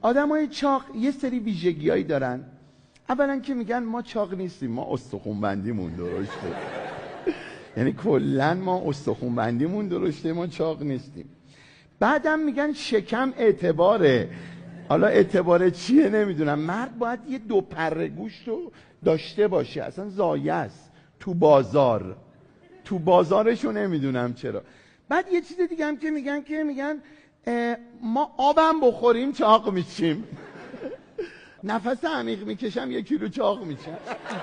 آدمای چاق یه سری ویژگی‌هایی دارن. اولا که میگن ما چاق نیستیم، ما استخوان‌بندیمون درسته. یعنی کلا ما استخوان‌بندیمون درسته، ما چاق نیستیم. بعدم میگن شکم اعتباره. حالا اعتباره چیه نمیدونم. مرد باید یه 2 پره گوشت رو داشته باشه، اصلا ضایع است تو بازارشو نمیدونم چرا. بعد یه چیز دیگه هم که میگن ما آبم بخوریم چاق میشیم. نفس عمیق میکشم 1 کیلو چاق میشم.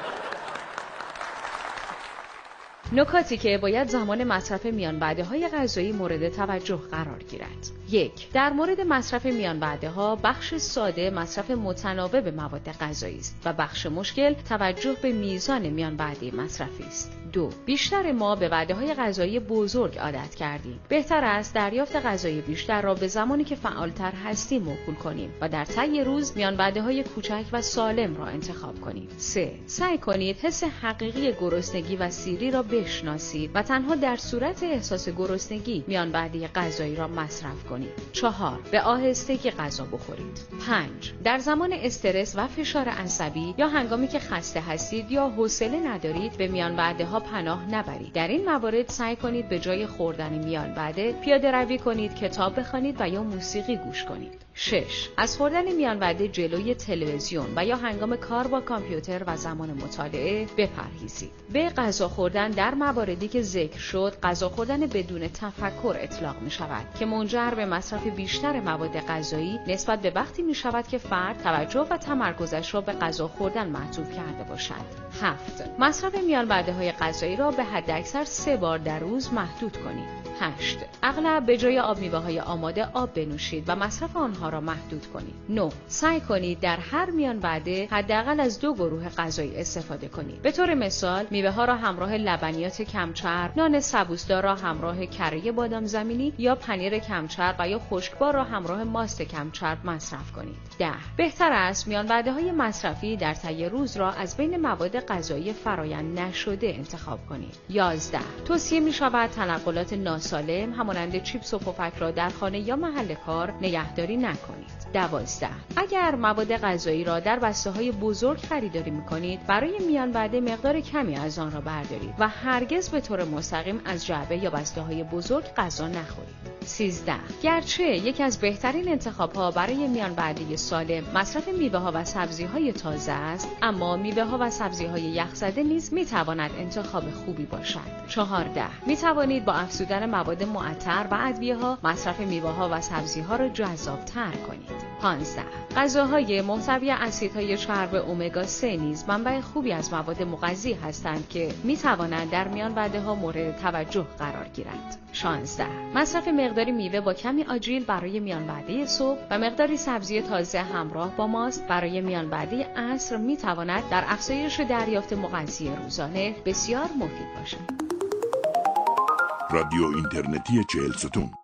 نکاتی که باید زمان مصرف میان وعده‌های غذایی مورد توجه قرار گیرد. 1. در مورد مصرف میان وعده‌ها، بخش ساده مصرف متناوب مواد غذایی است و بخش مشکل توجه به میزان میان وعده مصرفی است. 2. بیشتر ما به وعده‌های غذایی بزرگ عادت کردیم. بهتر است دریافت غذای بیشتر را به زمانی که فعالتر هستیم موکول کنیم و در طی روز میان وعده‌های کوچک و سالم را انتخاب کنیم. 3. سعی کنید حس حقیقی گرسنگی و سیری را بشناسید و تنها در صورت احساس گرسنگی میان وعده غذایی را مصرف کنید. 4. به آهستگی غذا بخورید. 5. در زمان استرس و فشار عصبی یا هنگامی که خسته هستید یا حوصله ندارید به میان وعده‌ها پناه نبرید. در این موارد سعی کنید به جای خوردن میان وعده پیاده روی کنید، کتاب بخوانید و یا موسیقی گوش کنید. 6. از خوردن میان وعده جلوی تلویزیون و یا هنگام کار با کامپیوتر و زمان مطالعه بپرهیزید. به غذا خوردن در مواردی که ذکر شد، غذا خوردن بدون تفکر اطلاق می شود که منجر به مصرف بیشتر مواد غذایی نسبت به وقتی می شود که فرد توجه و تمرکزش را به غذا خوردن معطوف کرده باشد. 7. مصرف میان وعده‌های غذایی را به حداکثر 3 بار در روز محدود کنید. 8. اغلب به جای آب میوه‌های آماده آب بنوشید و مصرف آنها را محدود کنید. 9. سعی کنید در هر میان وعده حداقل از 2 گروه غذایی استفاده کنید. به طور مثال میوه‌ها را همراه لبنیات کمچرب، نان سبوسدار را همراه کره بادام زمینی یا پنیر کمچرب و یا خشکبار را همراه ماست کمچرب مصرف کنید. 10. بهتر است میان وعده‌های مصرفی در طی روز را از بین مواد غذایی فرآیند نشده انتخاب کنید. 11. توصیه می‌شود تنقلات ناسالم همانند چیپس و پفک را در خانه یا محل کار نگهداری نکنید. 12. اگر مواد غذایی را در بسته‌های بزرگ خریداری می‌کنید، برای میان وعده مقدار کمی از آن را بردارید و هرگز به طور مستقیم از جعبه یا بسته‌های بزرگ غذا نخورید. 13. گرچه یکی از بهترین انتخاب‌ها برای میان وعده سالم مصرف میوه‌ها و سبزی‌های تازه است، اما میوه‌ها و سبزی‌های یخ‌زده نیز می‌تواند انتخاب خوبی باشد. 14. می‌توانید با افزودن مواد معطر و ادویه‌ها مصرف میوه‌ها و سبزی‌ها را جذاب‌تر کنید. 15. غذاهای محتوی اسیدهای چرب امگا 3 نیز منبع خوبی از مواد مغذی هستند که می‌توانند در میان وعده‌ها مورد توجه قرار گیرند. 16. مصرف مقداری میوه با کمی آجیل برای میان وعده صبح و مقداری سبزی تازه همراه با ماست برای میان وعده عصر می‌تواند در افزایش دریافت مغذی روزانه بسیار مفید باشد. رادیو اینترنتی 40 ستون